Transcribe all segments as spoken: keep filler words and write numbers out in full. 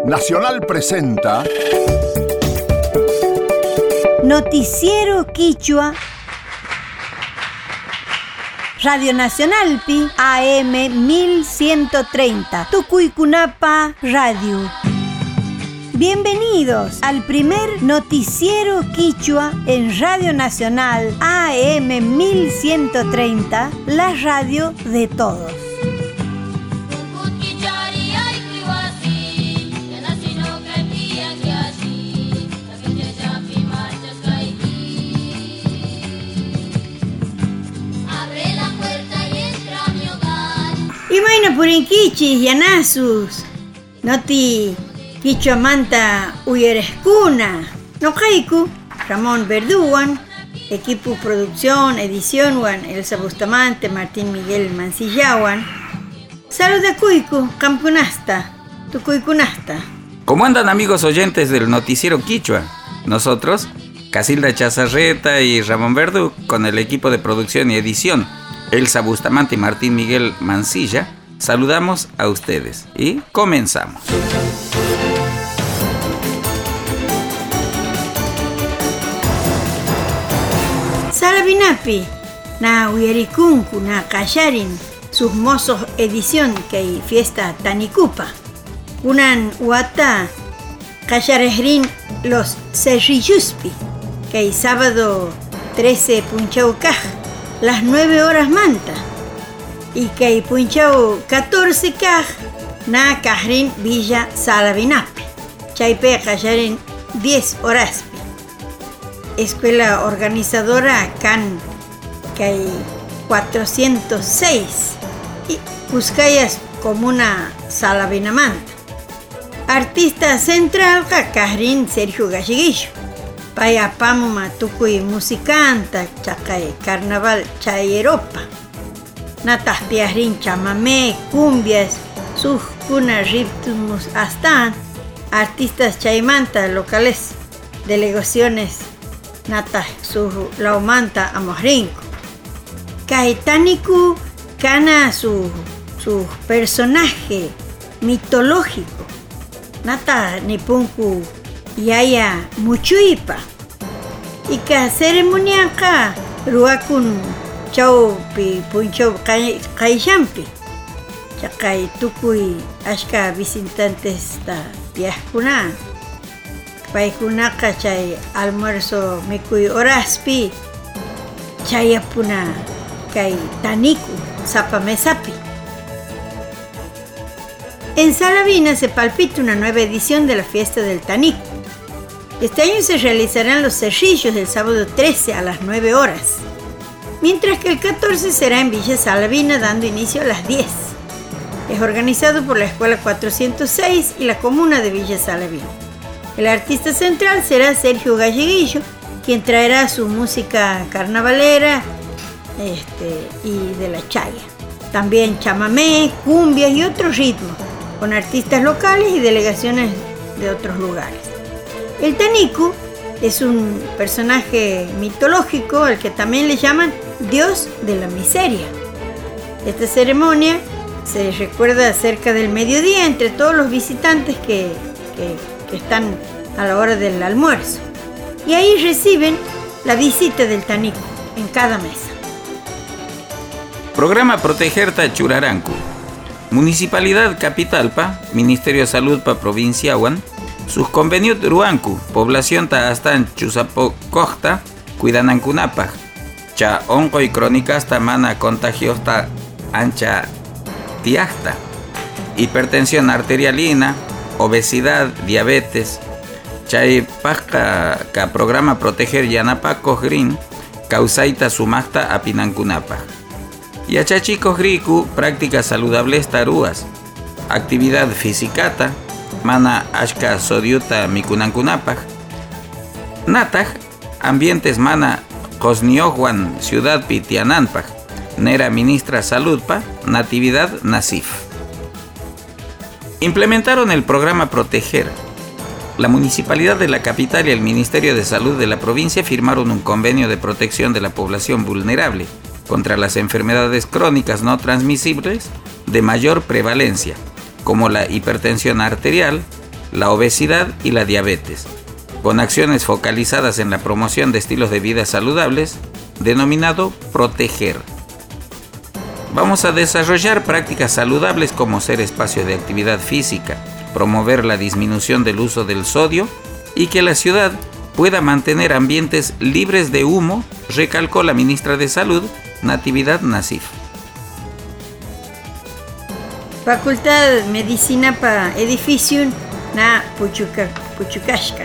Nacional presenta Noticiero Quichua Radio Nacional Pi A M mil ciento treinta Tucuycunapa Radio. Bienvenidos al primer noticiero quichua en Radio Nacional A M mil ciento treinta, la radio de todos. Imaina purinkichis yanasus, noti quichua manta uyereskuna, nokaiku, Ramón Verduan, equipo producción, edición wan Elsa Bustamante, Martín Miguel Mancillawan. Saludakuyku, campunasta, tucuycunasta. ¿Cómo andan, amigos oyentes del noticiero quichua? Nosotros, Casilda Chazarreta y Ramón Verdu, con el equipo de producción y edición, Elsa Bustamante y Martín Miguel Mancilla, saludamos a ustedes y comenzamos. Salabinapi, na uyarikunku, na kallarin, sus mozos edición que hay fiesta Tanikupa. Unan uata, kallarejrin los serrilluspi, que hay sábado trece punchaucaj, las nueve horas manta. Y que hay punchau catorce kaj, na kajrin Villa Salabinapi. Chaipe kallarin diez horas. Escuela organizadora Can, que hay cuatrocientos seis, y Cuscayas Comuna Salabinamanta. Artista central Cajrin Sergio Galleguillo. Paya Pamuma Tucuy Musicanta, Chacay Carnaval Chayeropa. Natas Piarin Chamamé, Cumbias, Suj Cuna Riptumus Astan. Artistas Chaymanta locales, delegaciones Nata su laumanta amorrinco. Caetánico cana su, su personaje mitológico. Nata nipunku yaya muchuipa. Y ka ceremonia ka ruakun chau pi punchau kaishampi. Chakay tukuy ashka visitantes ta piaskunan. Paikunaka chay almuerzo mikuy oraspi chayapuna kay taniku zapamesapi. En Salavina se palpita una nueva edición de la fiesta del Taniku. Este año se realizarán los cerrillos del sábado trece a las nueve horas, mientras que el catorce será en Villa Salavina dando inicio a las diez. Es organizado por la Escuela cuatrocientos seis y la Comuna de Villa Salavina. El artista central será Sergio Galleguillo, quien traerá su música carnavalera este, y de la chaya. También chamamé, cumbias y otros ritmos, con artistas locales y delegaciones de otros lugares. El Taniku es un personaje mitológico al que también le llaman Dios de la Miseria. Esta ceremonia se recuerda cerca del mediodía entre todos los visitantes que, que que están a la hora del almuerzo. Y ahí reciben la visita del Taniku en cada mesa. Programa Protegerta Churarancu. Municipalidad Capitalpa, Ministerio de Salud pa Provincia Huan, sus convenios Ruancu, población ta astan Chusapo Costa, Cuidanankunapaj, cha onco y crónicas ta mana contagios ta ancha tiasta, hipertensión arterialina, obesidad, diabetes, chay pasca ka programa Proteger Yanapacos Green, causaita sumasta apinankunapa. Yachachicos griku, prácticas saludables taruas, actividad fisicata, mana ashka sodiuta mikunankunapaj, nataj, ambientes mana cosniojuan ciudad pitiananpaj, nera ministra saludpa, natividad nasif. Implementaron el programa Proteger. La Municipalidad de la Capital y el Ministerio de Salud de la provincia firmaron un convenio de protección de la población vulnerable contra las enfermedades crónicas no transmisibles de mayor prevalencia, como la hipertensión arterial, la obesidad y la diabetes, con acciones focalizadas en la promoción de estilos de vida saludables, denominado Proteger. Vamos a desarrollar prácticas saludables como ser espacio de actividad física, promover la disminución del uso del sodio y que la ciudad pueda mantener ambientes libres de humo, recalcó la ministra de Salud, Natividad Nasif. Facultad Medicina pa edificio na Puchuca, Puchucashka.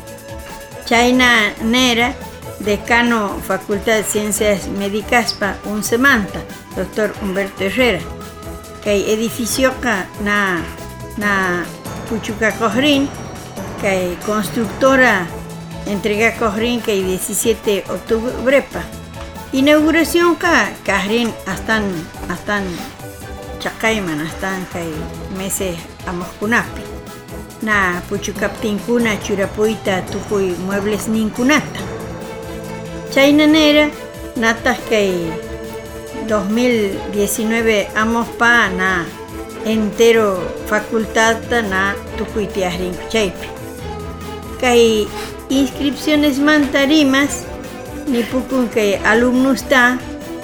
Chayna Nera, decano Facultad de Ciencias Médicas pa Unsemanta, doctor Humberto Herrera. Kay edificio ka na na Puchuca Cojrin, kay constructora entrega Cojrin kay diecisiete de octubre pa. Inauguración ka Cajrin hasta hasta Chacayman hasta kay meses amoskunapi. Na Puchucaptinkuna churapuita tukuy muebles ninkunata. Chaynanera natas kay dos mil diecinueve amos pa na entero facultad na tukuy tiahrin chaypi. Kay inscripciones mantarimas ni pukun kay alumnos ta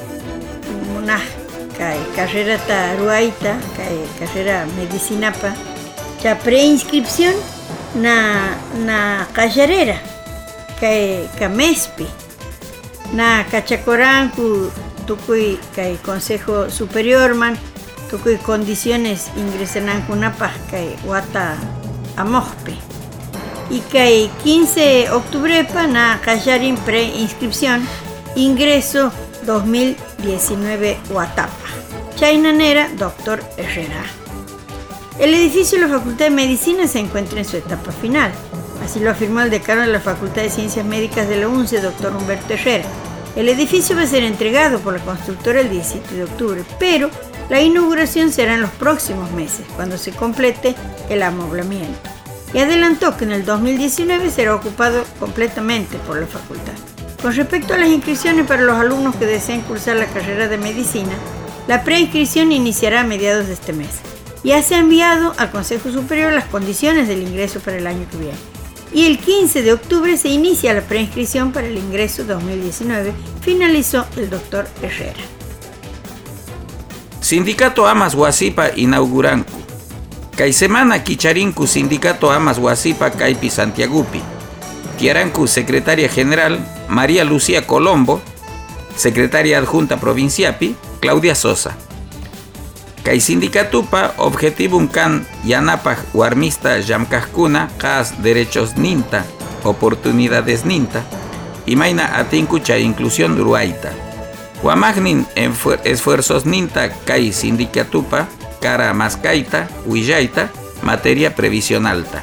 una kay carrera ta ruaita kay carrera medicina pa cha preinscripción na na callarera kay kamespi na cachacorancu tukuy kay consejo superior man tukuy condiciones ingresanan kunapaj kay wata amojpe y kay quince de octubre pa na callarin preinscripción ingreso dos mil diecinueve Huatapa. Chaynanera, doctor Herrera. El edificio de la Facultad de Medicina se encuentra en su etapa final. Así lo afirmó el decano de la Facultad de Ciencias Médicas de la UNCE, doctor Humberto Herrera. El edificio va a ser entregado por la constructora el diecisiete de octubre, pero la inauguración será en los próximos meses, cuando se complete el amoblamiento. Y adelantó que en el dos mil diecinueve será ocupado completamente por la facultad. Con respecto a las inscripciones para los alumnos que deseen cursar la carrera de medicina, la preinscripción iniciará a mediados de este mes. Ya se ha enviado al Consejo Superior las condiciones del ingreso para el año que viene. Y el quince de octubre se inicia la preinscripción para el ingreso dos mil diecinueve, finalizó el doctor Herrera. Sindicato Amas Huasipa inauguranku. Kay semana Kicharinku Sindicato Amas Huasipa Kaypi Santiagupi. Tiaranku Secretaria General María Lucía Colombo, Secretaria Adjunta Provinciapi Claudia Sosa. Kay Sindicatupa Objetivum Kan Yanapaj Warmista Yamkajkuna Kas Derechos Ninta Oportunidades Ninta Imaina Atinkucha Inclusión Ruaita. Huamagnin Esfuerzos Ninta Kay Sindicatupa Cara Mascaita Huillaita Materia Previsionalta.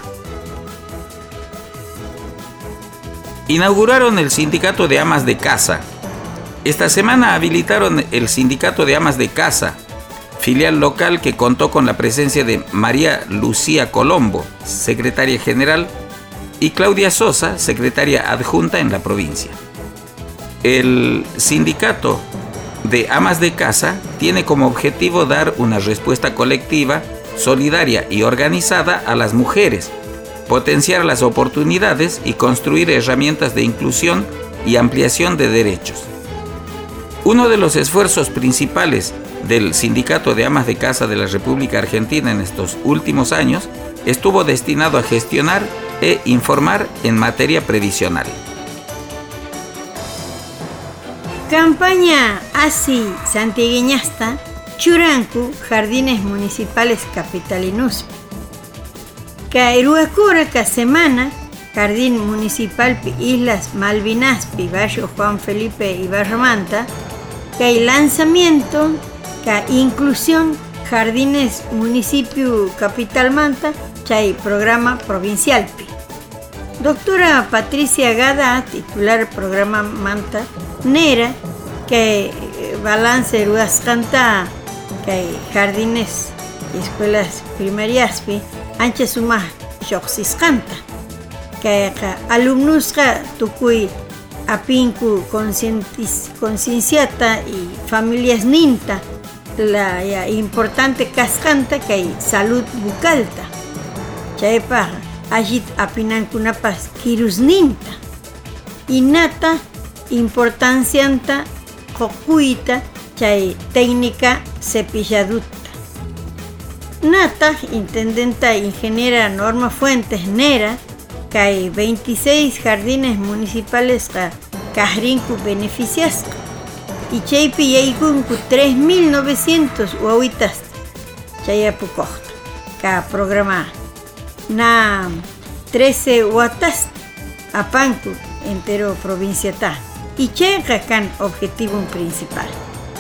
Inauguraron el Sindicato de Amas de Casa. Esta semana habilitaron el Sindicato de Amas de Casa, filial local que contó con la presencia de María Lucía Colombo, secretaria general, y Claudia Sosa, secretaria adjunta en la provincia. El Sindicato de Amas de Casa tiene como objetivo dar una respuesta colectiva, solidaria y organizada a las mujeres, potenciar las oportunidades y construir herramientas de inclusión y ampliación de derechos. Uno de los esfuerzos principales del Sindicato de Amas de Casa de la República Argentina en estos últimos años estuvo destinado a gestionar e informar en materia previsional. Campaña Asi Santigueñasta, Churancu, Jardines Municipales Capitalinus. Cairuacura, Casemana, Jardín Municipal Islas Malvinaspi, Barrio Juan Felipe y Barrio Manta, que hay lanzamiento, que inclusión, Jardines Municipio Capital Manta, que hay programa provincial. Doctora Patricia Gada, titular programa Manta, Nera, que balance Ruascanta, que hay jardines y escuelas primarias, ancha suma Joxiscanta, que alumnos tucuy apinku concienciata y familias ninta, la ya, importante cascanta que hay salud bucalta. Chaypa Ajit apinankunapas kirusninta. Inata importancianta qokuita chay técnica cepilladutta. Nata, intendenta ingeniera Norma Fuentes Nera, kay veintiséis jardines municipales ka kahrinku beneficiasqa. Y chaypi yaykunku tres mil novecientos wawitas chayapukoqta ka programa na trece watas apanku entero provinciata. Y chayqa kan objetivo principal.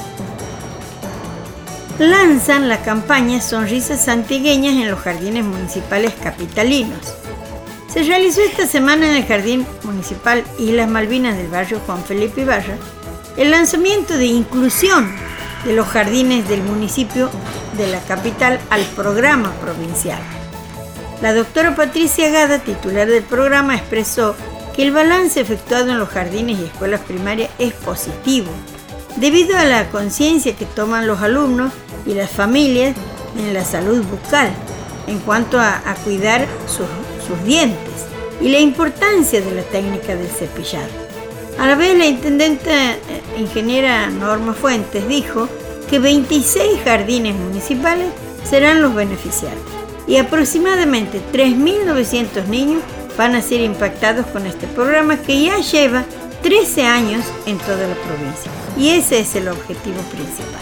Lanzan la campaña Sonrisas Santigueñas en los jardines municipales capitalinos. Se realizó esta semana en el Jardín Municipal Islas Malvinas del barrio Juan Felipe Ibarra el lanzamiento de inclusión de los jardines del municipio de la capital al programa provincial. La doctora Patricia Gada, titular del programa, expresó que el balance efectuado en los jardines y escuelas primarias es positivo, debido a la conciencia que toman los alumnos y las familias en la salud bucal, en cuanto a, a cuidar sus, sus dientes y la importancia de la técnica del cepillado. A la vez, la intendente eh, ingeniera Norma Fuentes dijo que veintiséis jardines municipales serán los beneficiarios y aproximadamente tres mil novecientos niños van a ser impactados con este programa que ya lleva trece años en toda la provincia. Y ese es el objetivo principal.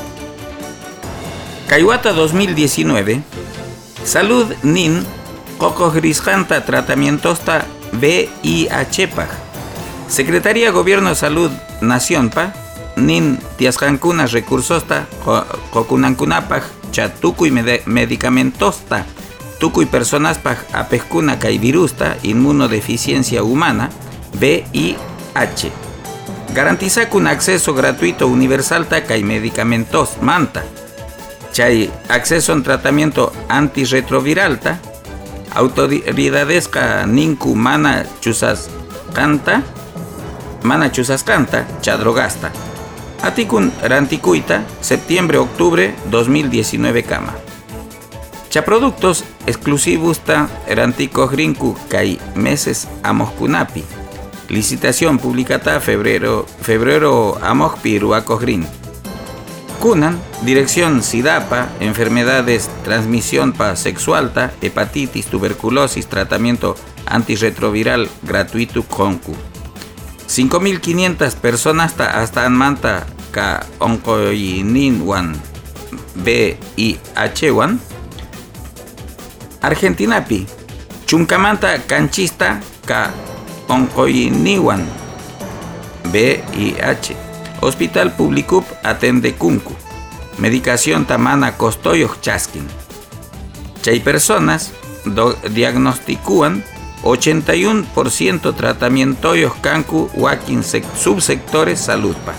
Caiguata dos mil diecinueve, Salud Nin, Coco Grisjanta Tratamientosta V I H P A G. Secretaría Gobierno Salud Nación Pa, Nin Tiascancuna Recursosta, Cocunankunapaj, Chatucuy Medicamentosta, Tucuy Personas Paj Apejcuna Caivirusta, Inmunodeficiencia Humana, V I H. Garantiza un acceso gratuito universal taca y medicamentos manta. Chay acceso en tratamiento antirretroviralta. Autoridades ka ninku mana chusas canta. Mana chusas canta, chadrogasta. Atikun ranticuita, septiembre-octubre dos mil diecinueve cama. Cha productos exclusivos ta rantico grinku kai meses amoskunapi. Licitación publicata febrero, febrero amojpi ruacogrin. Kunan, dirección SIDAPA, enfermedades transmisión pa sexualta, hepatitis, tuberculosis, tratamiento antirretroviral gratuito concu. cinco mil quinientas personas ta hasta anmanta ka oncoinin wan V I H wan. Argentinapi, chunkamanta canchista ka oncoiniwan V I H. Hospital Publicup atende kunku. Medicación tamana costoyo chaskin. Chay personas do diagnosticuan ochenta y uno por ciento tratamientoyos kanku wakin subsectores saludpa.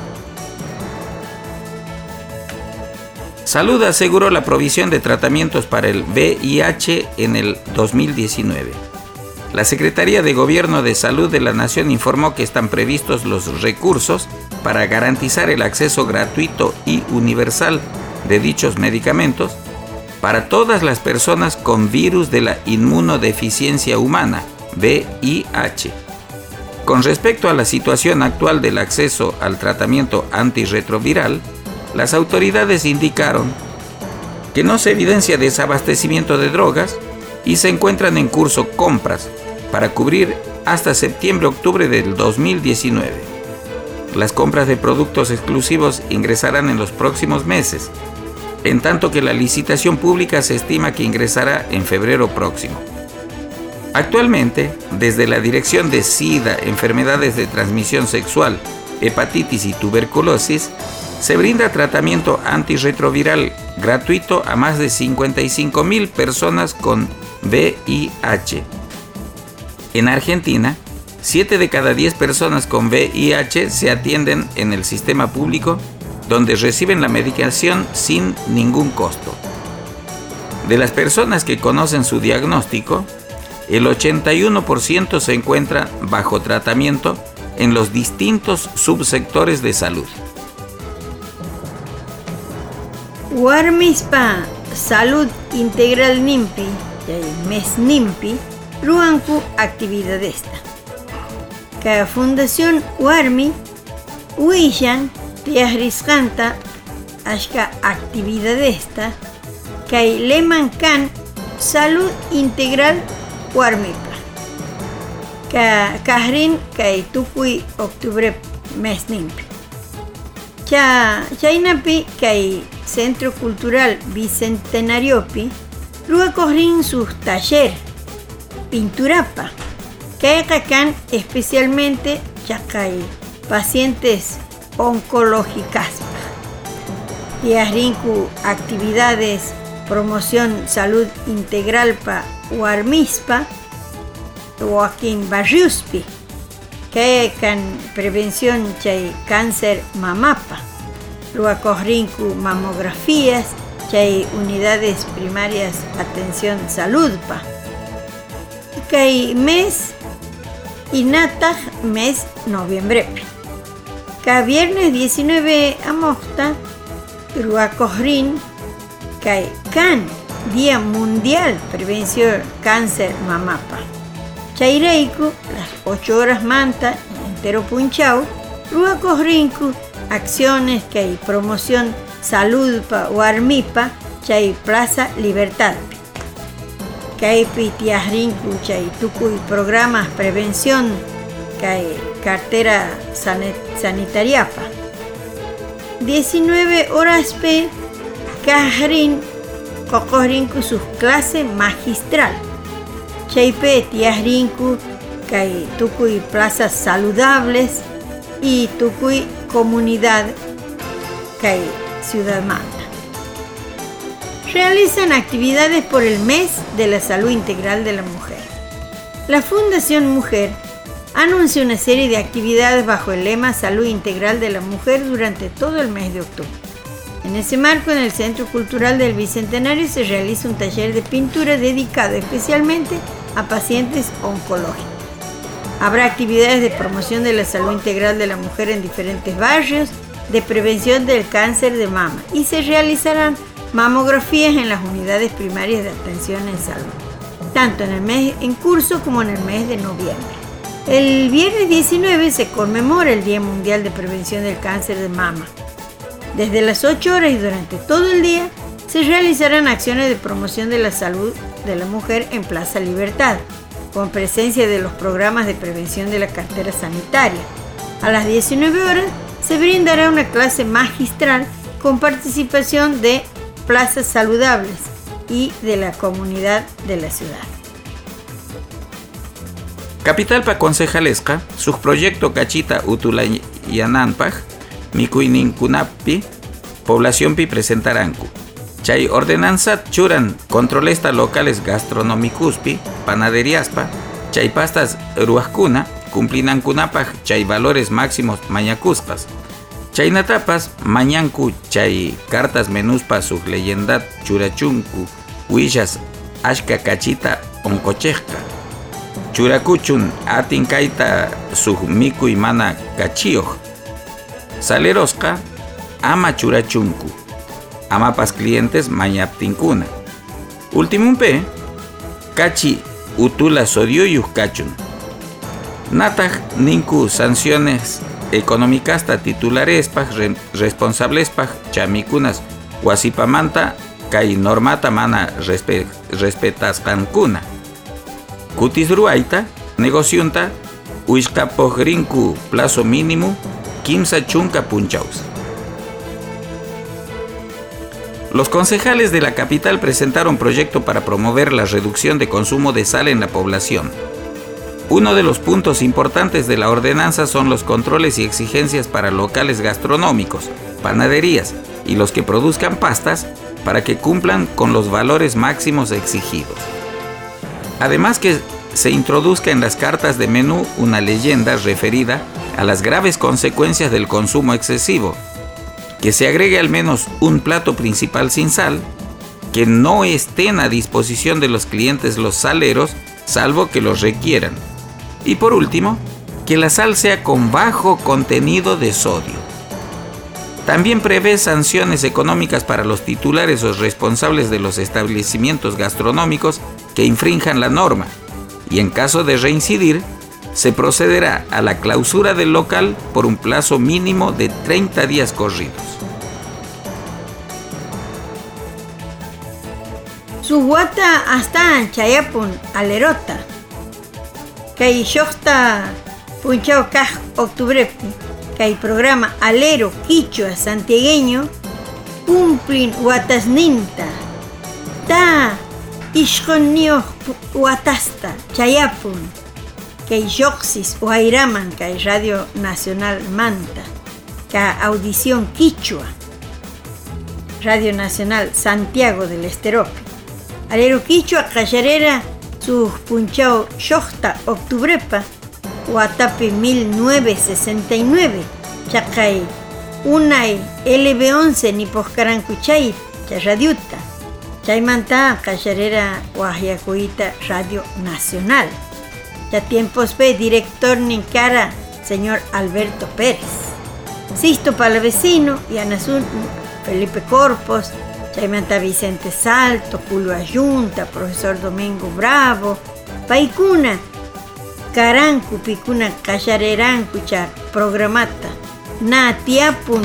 Salud aseguró la provisión de tratamientos para el V I H en el dos mil diecinueve. La Secretaría de Gobierno de Salud de la Nación informó que están previstos los recursos para garantizar el acceso gratuito y universal de dichos medicamentos para todas las personas con virus de la inmunodeficiencia humana, V I H. Con respecto a la situación actual del acceso al tratamiento antirretroviral, las autoridades indicaron que no se evidencia desabastecimiento de drogas y se encuentran en curso compras para cubrir hasta septiembre-octubre del dos mil diecinueve. Las compras de productos exclusivos ingresarán en los próximos meses, en tanto que la licitación pública se estima que ingresará en febrero próximo. Actualmente, desde la Dirección de SIDA, Enfermedades de Transmisión Sexual, Hepatitis y Tuberculosis, se brinda tratamiento antirretroviral gratuito a más de cincuenta y cinco mil personas con V I H. En Argentina, siete de cada diez personas con V I H se atienden en el sistema público, donde reciben la medicación sin ningún costo. De las personas que conocen su diagnóstico, el ochenta y uno por ciento se encuentra bajo tratamiento en los distintos subsectores de salud. Warmispa Salud Integral Nimpi, chay mesnimpi ruanku actividad esta. Ka Fundación Warmi uillan tiahrisqanta ashka actividad esta kay leman kan salud integral warmipa. Ka kahrin kay tukuy octubre mesnimpi. Cha chaynapi kay Centro Cultural Bicentenariopi rua corrin sus taller pinturapa que can especialmente chacay pacientes oncológicas. Tiarrinku actividades promoción salud integral pa Warmispa Joaquín Barriuspi que can prevención chay cáncer mamapa. Rua corrinku mamografías chay unidades primarias atención salud pa. Kay mes inataj mes noviembre. Ka viernes diecinueve amosta rua corrin kay can Día Mundial Prevención Cáncer Mamapa. Chayreiku las ocho horas manta entero punchau rua corrinku acciones kay promoción salud pa Warmipa chay Plaza Libertad. Kaypi tiarrinku chay tukuy programas prevención kay cartera sanitariapa. diecinueve horas pe kahrin kokorrinku sus clase magistral. Chaype tiarrinku kay tukuy plazas saludables y tukuy comunidad kay Ciudad Manta. Realizan actividades por el mes de la salud integral de la mujer. La Fundación Mujer anuncia una serie de actividades bajo el lema Salud Integral de la Mujer durante todo el mes de octubre. En ese marco, en el Centro Cultural del Bicentenario se realiza un taller de pintura dedicado especialmente a pacientes oncológicos. Habrá actividades de promoción de la salud integral de la mujer en diferentes barrios, de prevención del cáncer de mama y se realizarán mamografías en las unidades primarias de atención en salud, tanto en el mes en curso como en el mes de noviembre. El viernes diecinueve se conmemora el Día Mundial de Prevención del Cáncer de Mama. Desde las ocho horas y durante todo el día se realizarán acciones de promoción de la salud de la mujer en Plaza Libertad, con presencia de los programas de prevención de la cartera sanitaria. A las diecinueve horas se brindará una clase magistral con participación de plazas saludables y de la comunidad de la ciudad. Capitalpa concejalesca, subproyecto Cachita Utulayananpaj, Mikuininkunapi, poblacionpi presentaranku. Chay ordenanza churan controlesta locales gastronómicuspi, panaderiaspa, chay pastas ruaskuna, cumplinankunapaj chay valores máximos mañacuspas. Chaynatapas mañanku chay cartas menuspa sug leyendat churachunku, huillas ashka cachita oncochejka. Churakuchun atinkaita sug miku y mana cachioj. Salerosca ama churachunku. Amapas clientes mañaptinkuna. Ultimum P. Cachi utula sodioyuj cachun. Nataj ninku sanciones económicas titulares re, responsables paj chamikunas huasipamanta kai normata mana respe, respetas kankuna. Kutis ruaita negociunta uiskapogrinku plazo mínimo quince chunka punchaus. Los concejales de la capital presentaron proyecto para promover la reducción de consumo de sal en la población. Uno de los puntos importantes de la ordenanza son los controles y exigencias para locales gastronómicos, panaderías y los que produzcan pastas para que cumplan con los valores máximos exigidos. Además que se introduzca en las cartas de menú una leyenda referida a las graves consecuencias del consumo excesivo, que se agregue al menos un plato principal sin sal, que no estén a disposición de los clientes los saleros, salvo que los requieran. Y por último, que la sal sea con bajo contenido de sodio. También prevé sanciones económicas para los titulares o responsables de los establecimientos gastronómicos que infrinjan la norma y en caso de reincidir, se procederá a la clausura del local por un plazo mínimo de treinta días corridos. Suwata hasta chayapun alerota. Kay shoxta punchao kaj octubrepi. Kay programa Alero Quichua Santiagueño cumplin watasninta. Ta ishqonnio watasta chayapun. Kay yoxis Huayraman kay Radio Nacional Manta. Ka audición Quichua. Radio Nacional Santiago del Esterope. Alero Quichua Callarera su punchao shoxta octubrepa Guatapi mil novecientos sesenta y nueve Chacay Unay L B once Niposcarancuchay Chayadiuta Chaymanta Callarera Guayacuita Radio Nacional. Ya tiempos ve director Nicara señor Alberto Pérez. Sisto Palavecino y Anazul Felipe Corpos. Chaymanta Vicente Salto, Julio Ayunta, profesor Domingo Bravo, Paikuna, Carancu, Picuna, Callarerancu, programata, Natiapun,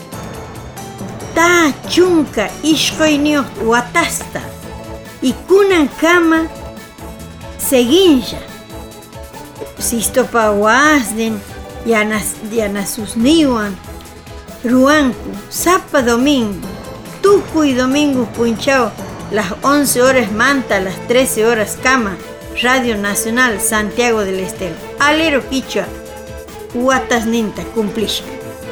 Ta Chunca, Ishkoinio, Watasta, y Kunan Kama, Seguinja, Sistopa Huasden, Yanasusniwan, Ruancu, Zapa Domingo, Tucu y Domingo Punchao, las once horas Manta, las trece horas Cama, Radio Nacional Santiago del Estero. Alero Quichua, Huatasninta, Cumplishka.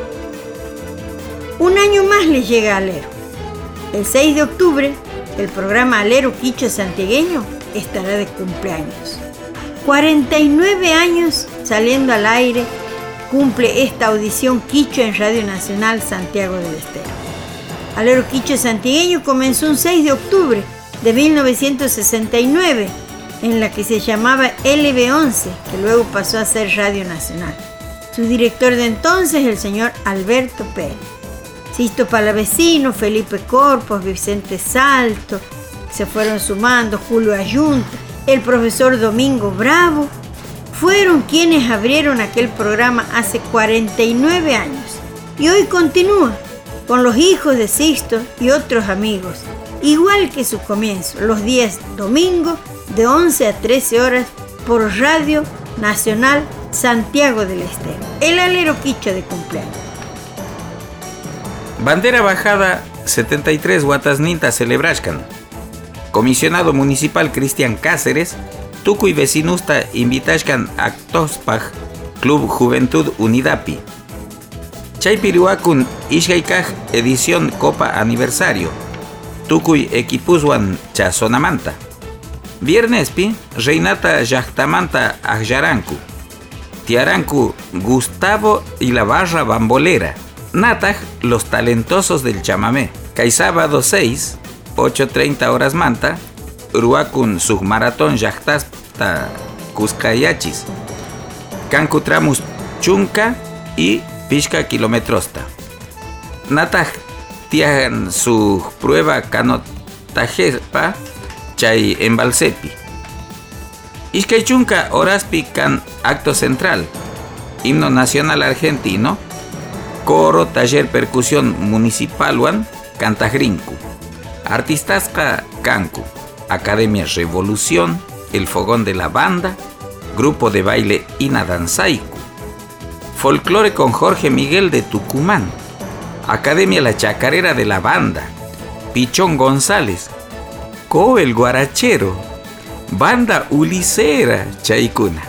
Un año más le llega a Alero. El seis de octubre, el programa Alero Quichua Santiagueño estará de cumpleaños. cuarenta y nueve años saliendo al aire, cumple esta audición Quichua en Radio Nacional Santiago del Estero. Alero Quichua Santiagueño comenzó un seis de octubre de mil novecientos sesenta y nueve, en la que se llamaba L B once, que luego pasó a ser Radio Nacional. Su director de entonces, el señor Alberto Pérez. Sisto Palavecino, Felipe Corpos, Vicente Salto, se fueron sumando, Julio Ayunta, el profesor Domingo Bravo, fueron quienes abrieron aquel programa hace cuarenta y nueve años. Y hoy continúa con los hijos de Sisto y otros amigos, igual que su comienzo, los días domingo de once a trece horas por Radio Nacional Santiago del Estero. El Alero Quichua de cumpleaños. Bandera bajada setenta y tres Huatasninta celebrashkan. Comisionado municipal Cristian Cáceres, Tucu y vecinusta invitashkan Actospaj Club Juventud Unidapi. Chaypiriwakun Ishgaykaj edición Copa Aniversario. Tucuy equipuswan chasonamanta. Viernespi Reinata Yachtamanta Ajaranku. Tiaranku Gustavo y la barra bambolera. Nataj los talentosos del chamamé. Kay sábado seis, ocho treinta horas manta. Uruakun submaratón Yachtasta Cuscayachis. Cancutramus Chunca y Pishka kilometrosta. Nataj tiajan su prueba canotajepa chay embalsepi. Ishkaychunka oraspi can acto central. Himno nacional argentino. Coro taller percusión municipalwan cantagrinku. Artistasca cancu. Academia Revolución. El fogón de la banda. Grupo de baile Inadanzaiku. Folclore con Jorge Miguel de Tucumán. Academia La Chacarera de la Banda. Pichón González. Co el Guarachero. Banda Ulicera Chaicuna.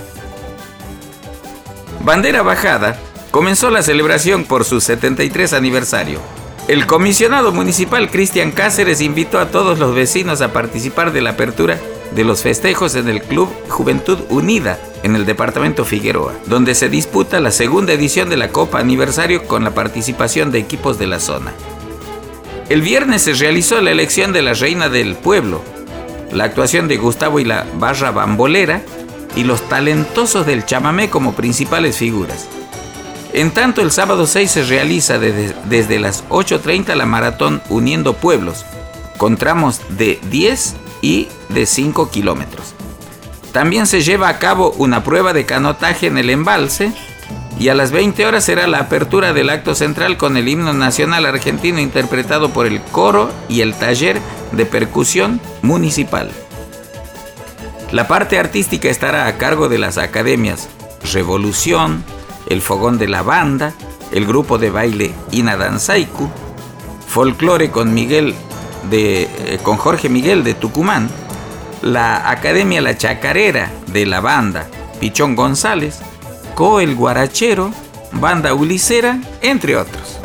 Bandera bajada. Comenzó la celebración por su setenta y tres aniversario. El comisionado municipal Cristian Cáceres invitó a todos los vecinos a participar de la apertura de los festejos en el Club Juventud Unida en el departamento Figueroa, donde se disputa la segunda edición de la Copa Aniversario con la participación de equipos de la zona. El viernes se realizó la elección de la reina del pueblo, la actuación de Gustavo y la barra bambolera y los talentosos del chamamé como principales figuras. En tanto, el sábado seis se realiza desde, desde las ocho treinta la maratón Uniendo Pueblos, con tramos de diez y de cinco kilómetros. También se lleva a cabo una prueba de canotaje en el embalse y a las veinte horas será la apertura del acto central con el himno nacional argentino interpretado por el coro y el taller de percusión municipal. La parte artística estará a cargo de las academias Revolución, el Fogón de la Banda, el grupo de baile Ina Danzaiku, folclore con Miguel de, eh, con Jorge Miguel de Tucumán, la Academia La Chacarera de la banda Pichón González, Co el Guarachero, Banda Ulicera, entre otros.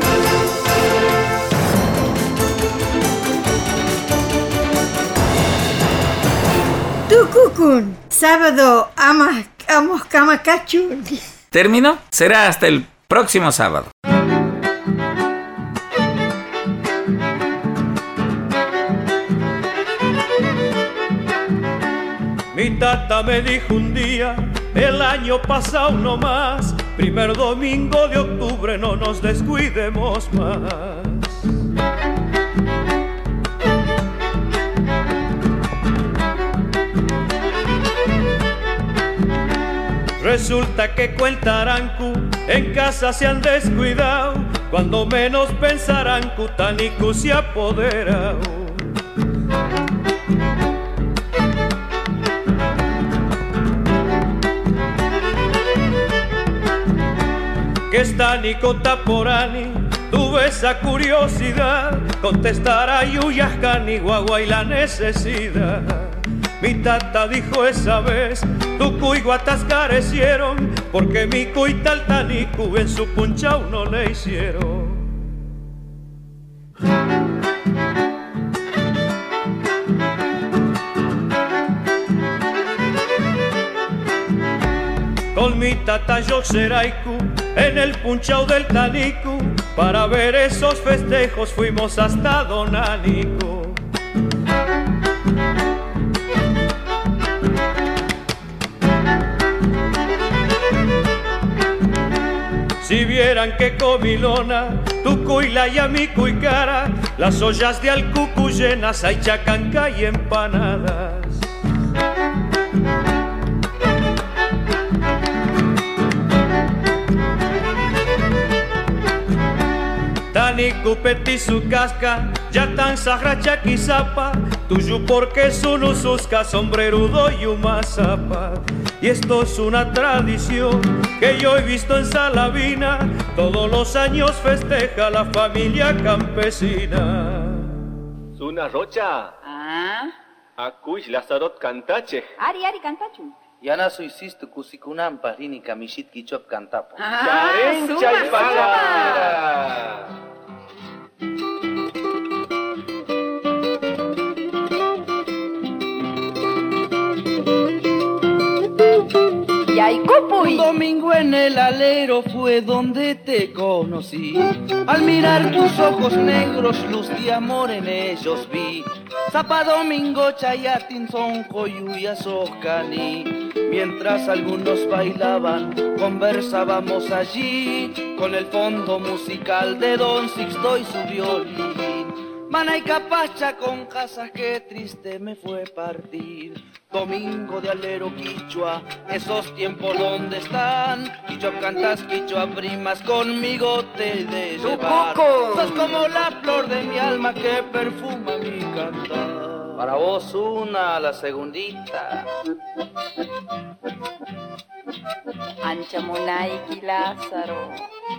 Tucucún, sábado, amas, amos, camacachun. ¿Terminó? Será hasta el próximo sábado. Mi tata me dijo un día, el año pasado no más, primer domingo de octubre no nos descuidemos más. Resulta que cuenta Arancu, en casa se han descuidado, cuando menos pensarán Cutanicu se ha apoderado. Que está Nico Taporani, tuve esa curiosidad, contestar a Yuyascani, Guagua y la necesidad. Mi tata dijo esa vez, Tucu y Guatas carecieron, porque mi cuita al Tanicu en su punchao no le hicieron. Con mi tata Yoxeraiku, en el punchao del Tanicu, para ver esos festejos fuimos hasta Donánico. Si vieran que comilona, Tucu y la Yamicu y cara, las ollas de Alcucu llenas, hay chacanca y empanadas. Tanicu peti su casca, ya tan sahra chaquizapa, tuyo porque son ususca, sombrerudo y umazapa. Y esto es una tradición que yo he visto en Salavina, todos los años festeja la familia campesina. Suna Rocha. Ah. Akuish Lazarot cantache. Ari, ari, cantachu. Yana su hiciste kusikunan parini kamishit kichop cantapa. Ah, Charencha y pachara. Un domingo en el alero fue donde te conocí. Al mirar tus ojos negros, luz de amor en ellos vi. Zapa domingo chayatin son coyuya socani. Mientras algunos bailaban, conversábamos allí con el fondo musical de Don Sixto y su violín. Mana y capacha con casas, qué triste me fue partir. Domingo de alero quichua, esos tiempos donde están. Quichua cantas, quichua primas, conmigo te de llevar. Sos como la flor de mi alma que perfuma mi cantar. Para vos una, la segundita. Ancha Monaiki Lázaro.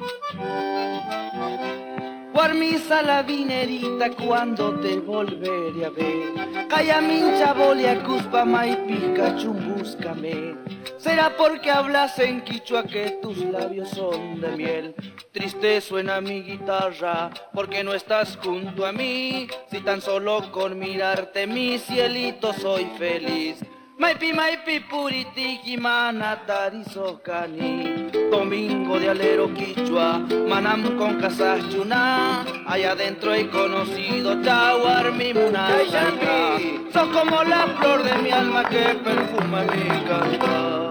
Guarmisa la vinerita cuando te volveré a ver. Calla mincha bolia cuspa maipica chumbúscame. Será porque hablas en quichua que tus labios son de miel. Triste suena mi guitarra porque no estás junto a mí. Si tan solo con mirarte mi cielito soy feliz. Maipi maipi puritiki manatari socani. Domingo de alero quichua, manam con casas chuna. Allá adentro he conocido Tawar mi munayanga. Sos como la flor de mi alma que perfuma mi cantar.